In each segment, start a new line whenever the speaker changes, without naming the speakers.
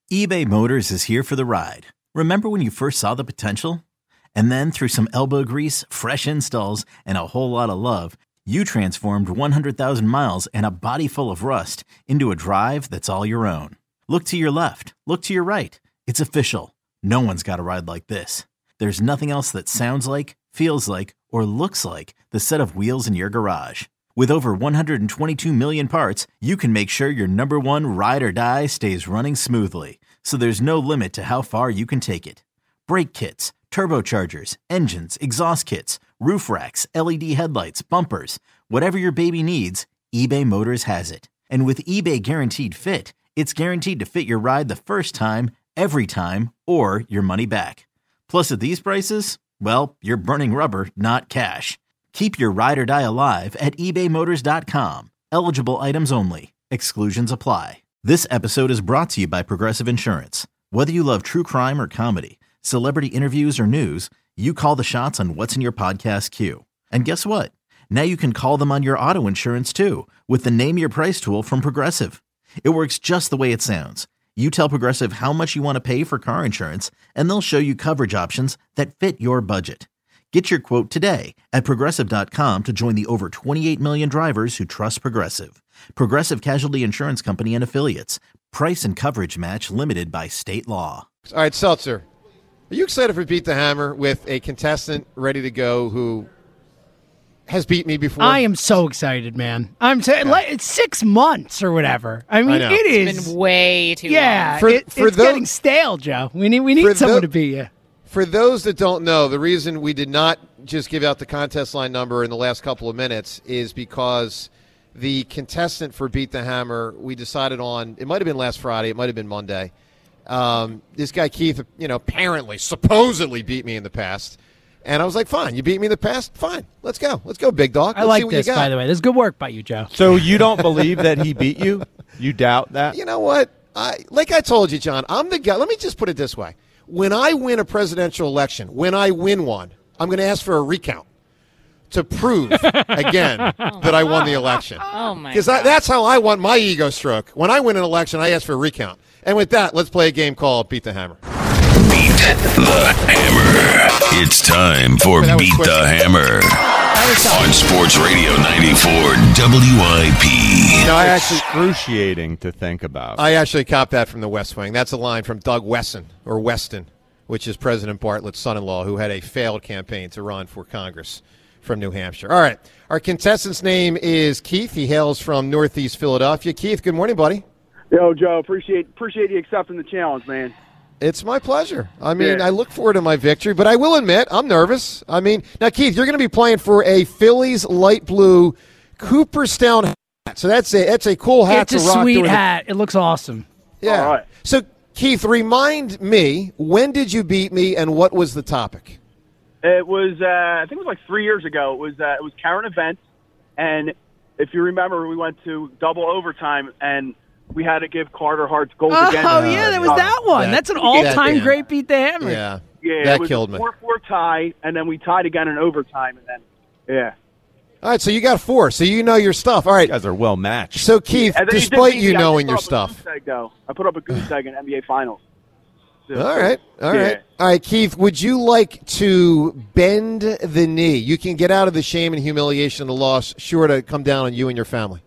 eBay Motors is here for the ride. Remember when you first saw the potential? And then through some elbow grease, fresh installs, and a whole lot of love, you transformed 100,000 miles and a body full of rust into a drive that's all your own. Look to your left. Look to your right. It's official. No one's got a ride like this. There's nothing else that sounds like, feels like, or looks like the set of wheels in your garage. With over 122 million parts, you can make sure your number one ride or die stays running smoothly. So there's no limit to how far you can take it. Brake kits, turbochargers, engines, exhaust kits, roof racks, LED headlights, bumpers, whatever your baby needs, eBay Motors has it. And with eBay Guaranteed Fit, it's guaranteed to fit your ride the first time, every time, or your money back. Plus at these prices, well, you're burning rubber, not cash. Keep your ride or die alive at ebaymotors.com. Eligible items only. Exclusions apply. This episode is brought to you by Progressive Insurance. Whether you love true crime or comedy, celebrity interviews or news, you call the shots on what's in your podcast queue. And guess what? Now you can call them on your auto insurance too with the Name Your Price tool from Progressive. It works just the way it sounds. You tell Progressive how much you want to pay for car insurance, and they'll show you coverage options that fit your budget. Get your quote today at Progressive.com to join the over 28 million drivers who trust Progressive. Progressive Casualty Insurance Company and Affiliates. Price and coverage match limited by state law.
All right, Seltzer, are you excited for Beat the Hammer with a contestant ready to go who has beat me before?
I am so excited, man. I'm saying it's 6 months or whatever. I mean, it is.
It's been way too long.
Yeah, it's getting stale, Joe. We need someone to beat you.
For those that don't know, the reason we did not just give out the contest line number in the last couple of minutes is because the contestant for Beat the Hammer, we decided on, it might have been last Friday, it might have been Monday. This guy, Keith, apparently, supposedly beat me in the past. And I was like, fine, you beat me in the past? Fine, let's go. Let's go, big dog.
I like this, by the way. This is good work by you, Joe.
So you don't believe that he beat you? You doubt that?
You know what? Like I told you, John, I'm the guy. Let me just put it this way. When I win a presidential election, when I win one, I'm going to ask for a recount to prove again that I won the election.
Oh, my God.
Because that's how I want my ego stroke. When I win an election, I ask for a recount. And with that, let's play a game called Beat the Hammer.
Beat the Hammer. It's time for Beat the Hammer on Sports Radio 94 WIP.
No,
excruciating to think about.
I actually copped that from the West Wing. That's a line from Doug Wesson, or Weston, which is President Bartlett's son-in-law, who had a failed campaign to run for Congress from New Hampshire. All right, our contestant's name is Keith. He hails from Northeast Philadelphia. Keith, good morning, buddy.
Yo, Joe, appreciate you accepting the challenge, man.
It's my pleasure. I mean, I look forward to my victory, but I will admit I'm nervous. I mean, now, Keith, you're going to be playing for a Phillies light blue Cooperstown hat. So that's a cool hat to rock.
It's a sweet hat. It looks awesome.
Yeah.
All right.
So, Keith, remind me, when did you beat me and what was the topic?
It was, I think it was like 3 years ago. It was current events, and if you remember, we went to double overtime, and we had to give Carter Hart's goals again.
Oh, yeah, that was that one. That's an all-time great Beat the Hammer.
Yeah,
that
killed me.
It was a 4-4 tie, and then we tied again in overtime, and then, yeah.
All right, so you got 4, so you know your stuff. All right.
You guys are well matched.
So, Keith, despite you knowing your stuff.
I put up a goose egg in NBA Finals. So,
all right, Keith, would you like to bend the knee? You can get out of the shame and humiliation of the loss, sure to come down on you and your family.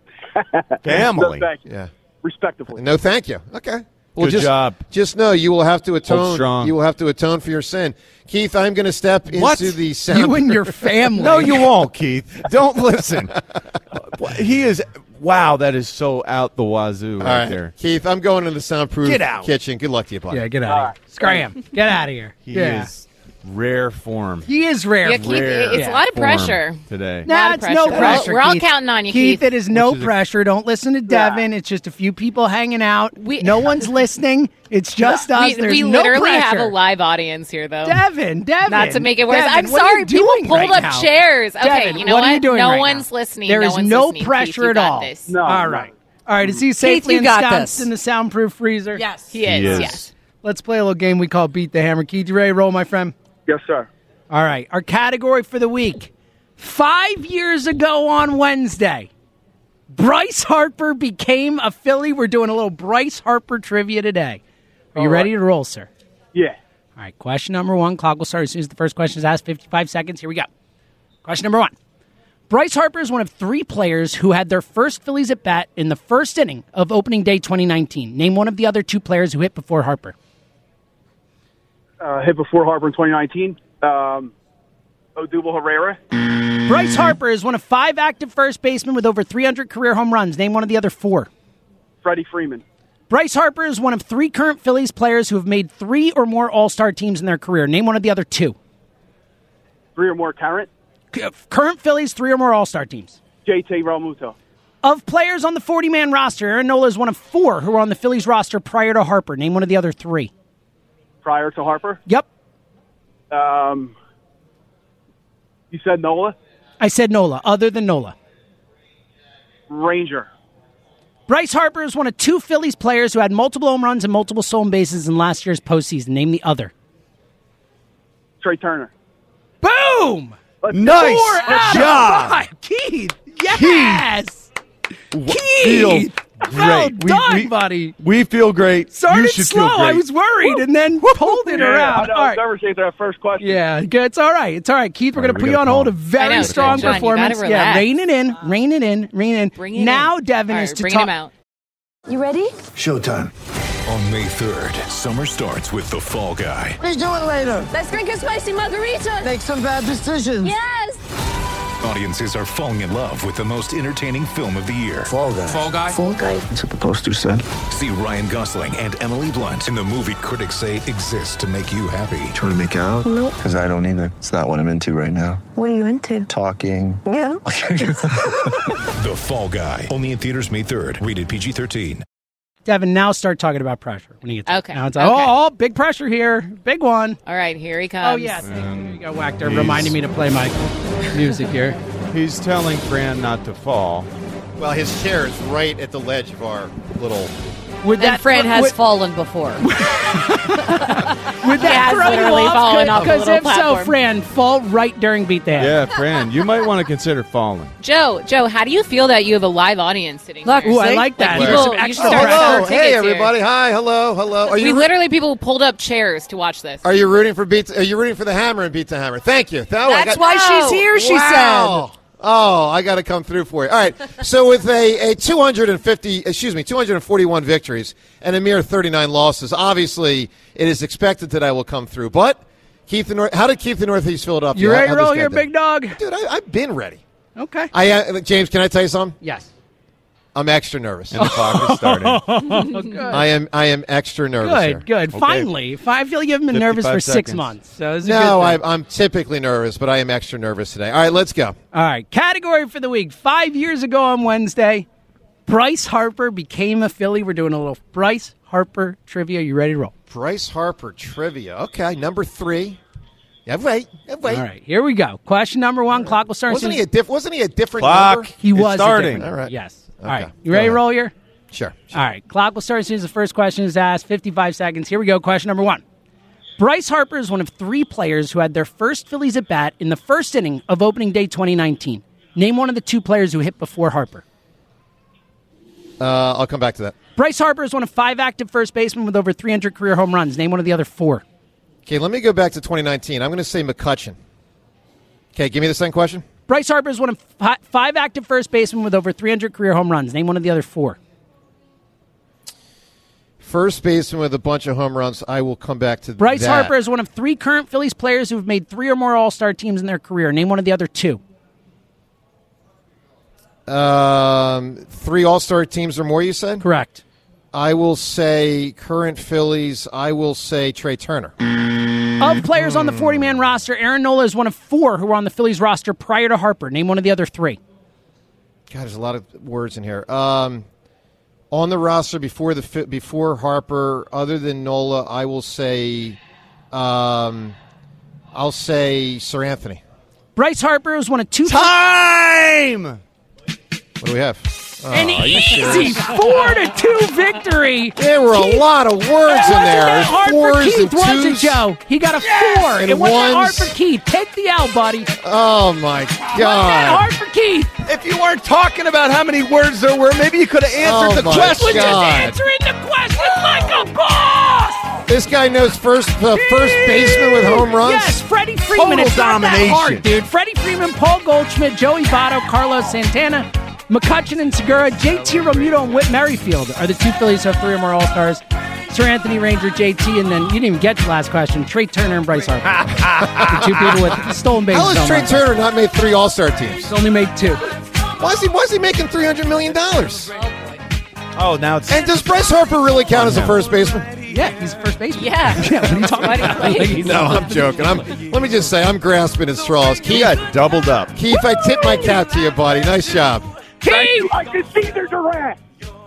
Family.
No, thank you.
Yeah.
Respectively.
No, thank you. Okay. Well,
Good job.
Just know you will have to atone.
Strong.
You will have to atone for your sin. Keith, I'm going to step into the sound.
You and your family.
No, you won't, Keith. Don't listen. He is. Wow, that is so out the wazoo right there.
Keith, I'm going to the soundproof kitchen. Good luck to you, buddy.
Yeah, get out of here. Scram. Get out of here.
He is rare form.
He is rare.
Yeah, Keith, it's a lot of pressure
today.
No, it's no pressure.
We're all
Keith.
counting on you,
Keith.
Keith.
It is no pressure. Don't listen to Devin. It's just a few people hanging out. No one's listening. It's just us.
We
no
literally
pressure.
have a live audience here, though.
Devin.
Not to make it worse.
Devin,
I'm
what are
sorry.
you
People
doing
pulled
right
up
now?
chairs. Okay,
Devin,
you know
what? Are you doing
no
right
one's
now?
listening.
There is no
listening.
pressure
Keith,
at all.
This.
No.
All right. All right. Is he safely
you got
ensconced
this.
in the soundproof freezer?
Yes. He is. Yes.
Let's play a little game we call Beat the Hammer. Keith, you ready to roll, my friend?
Yes, sir.
All right. Our category for the week. 5 years ago on Wednesday, Bryce Harper became a Philly. We're doing a little Bryce Harper trivia today. Are you ready to roll, sir?
Yeah.
All right, question number 1. Clock will start as soon as the first question is asked. 55 seconds. Here we go. Question number 1. Bryce Harper is one of 3 players who had their first Phillies at bat in the first inning of opening day 2019. Name one of the other 2 players who hit before Harper.
Hit before Harper in 2019. Odubel Herrera.
Bryce Harper is one of 5 active first basemen with over 300 career home runs. Name one of the other 4.
Freddie Freeman.
Bryce Harper is one of 3 current Phillies players who have made 3 or more All-Star teams in their career. Name one of the other 2.
3 or more current.
Current Phillies, 3 or more All-Star teams.
JT Realmuto.
Of players on the 40-man roster, Aaron Nola is one of 4 who were on the Phillies roster prior to Harper. Name one of the other 3.
Prior to Harper?
Yep.
You said Nola?
I said Nola, other than Nola.
Ranger.
Bryce Harper is one of 2 Phillies players who had multiple home runs and multiple stolen bases in last year's postseason. Name the other.
Trey Turner.
Boom!
Nice
4 out
job.
of 5. Keith, yes!
Feel
Keith! Well
great.
done, buddy.
We feel great.
Started
You should
slow.
feel great.
I was worried and then pulled it around.
I
All right.
never changed that first question.
Yeah, good. It's all right. It's all right. Keith, we're going to put you on hold. A very
I know,
strong
John, you
performance.
gotta
Yeah,
relax.
rein it in. Rein it in. Rein it in.
Bring it
now,
in.
Devin
All
is
right,
to
bringing
talk.
him out.
You ready?
Showtime. On May 3rd, summer starts with The Fall Guy.
Let's do it later. Let's drink a spicy margarita. Make some bad decisions. Yes.
Audiences are falling in love with the most entertaining film of the year.
Fall guy.
Fall Guy?
Fall guy. That's what the poster said.
See Ryan Gosling and Emily Blunt in the movie critics say exists to make you happy.
Trying to make it out?
Nope.
Because I don't either. It's not what I'm into right now.
What are you into?
Talking.
Yeah.
The Fall Guy. Only in theaters May 3rd. Rated PG-13.
Devin, now start talking about pressure. When you get
Okay.
Now it's like,
Okay.
oh, big pressure here. Big one.
All right, here he
Oh,
comes.
yeah. There you go, Wachter, reminding me to play my music here.
He's telling Fran not to fall.
Well, his chair is right at the ledge of our little.
Would
And Fran has
would,
fallen before.
would that
has
throw you
literally
off?
fallen off the
Because
little
if so,
platform.
Fran, fall right during Beat the Hand.
Yeah, Fran, you might want to consider falling.
Joe, how do you feel that you have a live audience sitting
Look,
here?
Ooh, I like that.
Like
There's some
people, you
extra
should start
pressure.
selling
Hello,
tickets
hey
here.
everybody, hi, hello. Are
We
you
literally people pulled up chairs to watch this.
Are you rooting for Are you rooting for the Hammer and Beat the Hammer? Thank you.
That's why she's here, she
Wow. Oh, I got to come through for you. All right. So with a 241 victories and a mere 39 losses, obviously it is expected that I will come through. But how did Keith the Northeast Philadelphia?
You ready to
how'd
roll
this guy
here,
do?
big dog?
Dude, I've been ready.
Okay.
James, can I tell you something?
Yes.
I'm extra nervous.
And the clock is starting.
Good.
I am extra nervous here.
Good.
Okay.
Finally. I feel you haven't been nervous
55
for 6
seconds.
months. So it's a
No,
good thing.
I'm typically nervous, but I am extra nervous today. All right, let's go.
All right. Category for the week. 5 years ago on Wednesday, Bryce Harper became a Philly. We're doing a little Bryce Harper trivia. You ready to roll?
Bryce Harper trivia. Okay, number 3. Yeah, wait.
All right. Here we go. Question number 1. Clock will start.
Wasn't he a different
Clock.
number?
He
It's
was
starting.
A different
All right.
Yes.
Okay.
All right. You
Go
ready to
ahead.
roll here?
Sure.
All right. Clock will start as soon as the first question is asked. 55 seconds. Here we go. Question number 1. Bryce Harper is one of 3 players who had their first Phillies at bat in the first inning of opening day 2019. Name one of the 2 players who hit before Harper.
I'll come back to that.
Bryce Harper is one of 5 active first basemen with over 300 career home runs. Name one of the other 4.
Okay, let me go back to 2019. I'm going to say McCutcheon. Okay, give me the second question.
Bryce Harper is one of 5 active first basemen with over 300 career home runs. Name one of the other 4.
First baseman with a bunch of home runs. I will come back to
Bryce
that.
Harper is one of 3 current Phillies players who have made 3 or more All-Star teams in their career. Name one of the other 2.
3 All-Star teams or more, you said?
Correct.
I will say current Phillies. I will say Trey Turner.
Of players on the 40-man roster, Aaron Nola is one of 4 who were on the Phillies roster prior to Harper. Name one of the other 3.
God, there's a lot of words in here. On the roster before Harper, other than Nola, I will say, I'll say Sir Anthony.
Bryce Harper is one of 2.
Time!
What do we have?
An easy 4-2 victory.
There were a lot of words in there.
That hard for
Fours
Keith,
and
was it,
twos.
Joe? He got a 4.
And
It wasn't that hard
ones.
for Keith. Take the L, buddy.
Oh my
Wasn't that
God!
hard for Keith.
If you weren't talking about how many words there were, maybe you could have answered
Oh
the
my
question.
Just
God.
answering the question like a boss.
This guy knows first baseman with home runs.
Yes, Freddie Freeman.
Total
It's not that
domination.
hard, dude. Freddie Freeman, Paul Goldschmidt, Joey Votto, Carlos Santana, McCutchen and Segura, JT Realmuto, and Whit Merrifield are the two Phillies who have 3 or more All-Stars. Sir Anthony Ranger, JT, and then you didn't even get your last question. Trey Turner and Bryce Harper. The two people with stolen bases.
How has Trey Turner not made 3 All-Star teams?
He's only made 2.
Why is he making $300 million?
Oh, now it's
And does Bryce Harper really count as a first baseman?
Yeah, he's first baseman.
Yeah.
Yeah, what are you talking about?
No, I'm joking. Let me just say, I'm grasping at straws.
he
Keith,
got doubled up.
Keith, I tip my cap to you, buddy. Nice job.
Keith!
I can see there's a rat.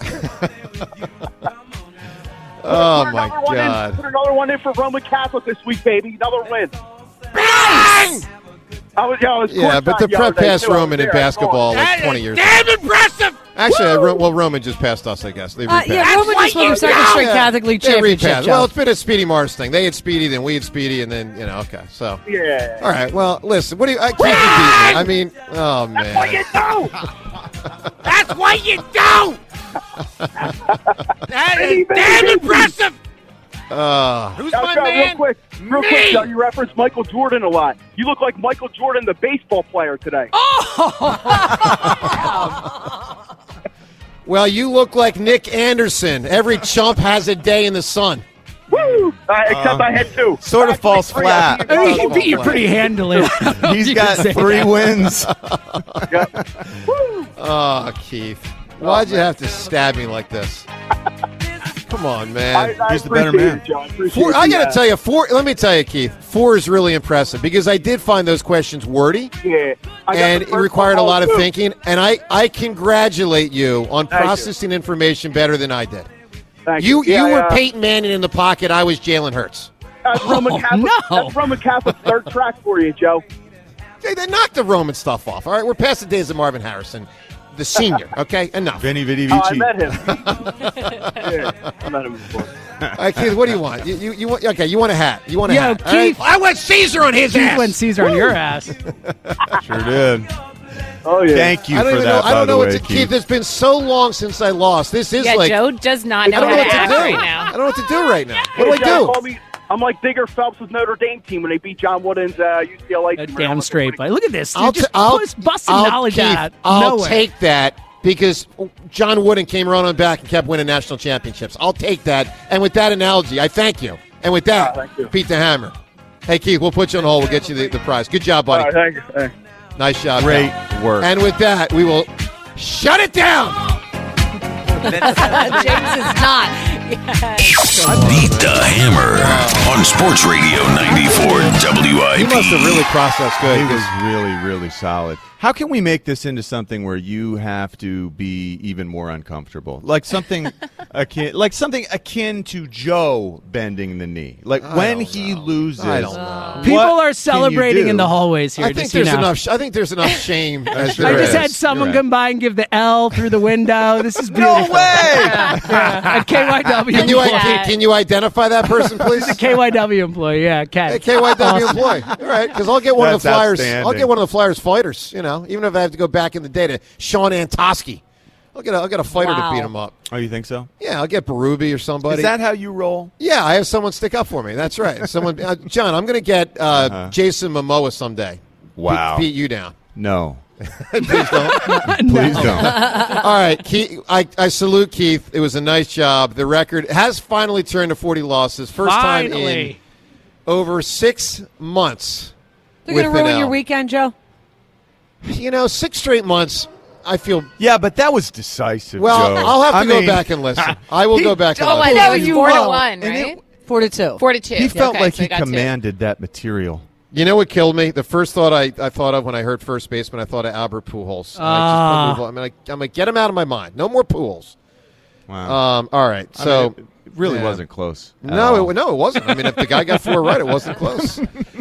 Oh, my
Another one in.
God.
Put another one in for Roman Catholic this week, baby. Another win.
Nice!
I was
Yeah, but the
courtside
prep
the other
passed
day, too. I was
Roman in
there. I saw
basketball
it.
like 20 years ago.
Damn impressive!
Actually, Roman just passed us, I guess. They repassed.
Yeah, Roman just won their second straight Catholic League
They
championship.
repassed. Well, it's been a Speedy Mars thing. They had Speedy, then we had Speedy, and then, okay. So,
Yeah.
all right. Well, listen, what do you, I can't beat me. I mean, oh, man.
What you do?
That's what you do! That is damn impressive! Who's
Now,
my
Joe,
man?
real quick, Joe, you reference Michael Jordan a lot. You look like Michael Jordan, the baseball player, today.
Well, you look like Nick Anderson. Every chump has a day in the sun.
Woo! Except I had 2.
Sort of falls
Actually, 3.
flat.
I mean, he beat you pretty handily.
He's got 3 wins.
Oh, Keith. Why'd you have to stab me like this? Come on, man.
I
He's the better
appreciate
man.
it, Joe. I appreciate
4, I got
the,
to tell you, 4. Let me tell you, Keith. 4 is really impressive because I did find those questions wordy.
Yeah. I got
And
the
it
first
required a
one
lot of
too.
thinking. And I congratulate you on
Thank you.
processing information better than I did.
Thank
You
Yeah,
were Peyton Manning in the pocket. I was Jalen Hurts.
That's Roman Catholic.
no.
That's Roman Catholic's third track for you, Joe.
Hey, they knocked the Roman stuff off. All right, we're past the days of Marvin Harrison, the senior. Okay, enough.
Vinny Vidi
Oh, I
Vici.
met him. Yeah, I met him before.
All right, Keith, what do you want? You want? Okay, you want a hat. You want a
Yo,
hat. all right?
Keith.
I went Caesar on his
Keith
ass!
went Caesar on your ass.
Sure did.
Oh, yeah.
Thank you
I don't
for
even
that,
know. I
by
don't
the
know what
way,
to Keith. It's been so long since I lost. This is
Yeah,
like
Joe does not
I
know
don't
how
know
to
what to
act
do.
right
I
now.
don't know what to do right now. What do
Hey,
I
Joe,
do?
call me- I'm like Digger Phelps with Notre Dame team when they beat John Wooden's UCLA team.
Damn straight play. Look at this. Dude,
I'll
just
I'll-
busting
I'll-
knowledge
Keith,
out.
I'll
nowhere.
take that because John Wooden came running back and kept winning national championships. I'll take that. And with that analogy, I thank you. And with that,
thank you.
beat the hammer. Hey, Keith, we'll put you on hold. We'll get you the prize. Good job, buddy.
All right, thank you. Hey.
Nice job.
Great
pal.
work.
And with that, we will shut it down.
James is not.
Beat the Hammer on Sports Radio 94 WIP.
He must have really processed good.
He was
'cause
really, really solid. How can we make this into something where you have to be even more uncomfortable? Like something akin to Joe bending the knee. Like when he loses.
I don't know.
People
what
are
can
celebrating
you
in the
do?
hallways here.
I think
just, you
there's
know.
enough. I think there's enough shame. as
I
there
just
is.
had someone
You're right.
come by and give the L through the window. This is beautiful.
No way!
A KYW
Can you
employee.
can you identify that person, please?
A KYW employee, yeah, Ken.
A KYW employee. All right, because I'll get one of the
That's
Flyers.
outstanding.
I'll get one of the Flyers fighters. You know, even if I have to go back in the day to Sean Antosky, I'll get a fighter to beat him up.
Oh, you think so?
Yeah, I'll get Berube or somebody.
Is that how you roll?
Yeah, I have someone stick up for me. That's right. Someone, John, I'm going to get Jason Momoa someday.
Wow.
Beat you down.
No.
Please don't.
Please don't.
All right, Keith, I salute Keith. It was a nice job. The record has finally turned to 40 losses. First time in
Finally.
over 6 months.
They're going to
with an
ruin your
L.
weekend, Joe?
6 straight months. I feel
Yeah, but that was decisive,
well.
Joe.
I'll have to
I
go
mean,
back and listen. I will go back and
Oh,
listen.
and it was
you
4-1,
won't.
right?
And it-
4-2.
4-2.
He felt
Okay,
like
so
he
got two.
commanded that material.
You know what killed me? The first thought I thought of when I heard first baseman, I thought of Albert Pujols. And I just couldn't move on. I'm like, get him out of my mind. No more Pujols.
Wow.
All right, so
it really
yeah.
wasn't close. at
no,
all.
it wasn't. I mean, if the guy got 4 right, it wasn't close.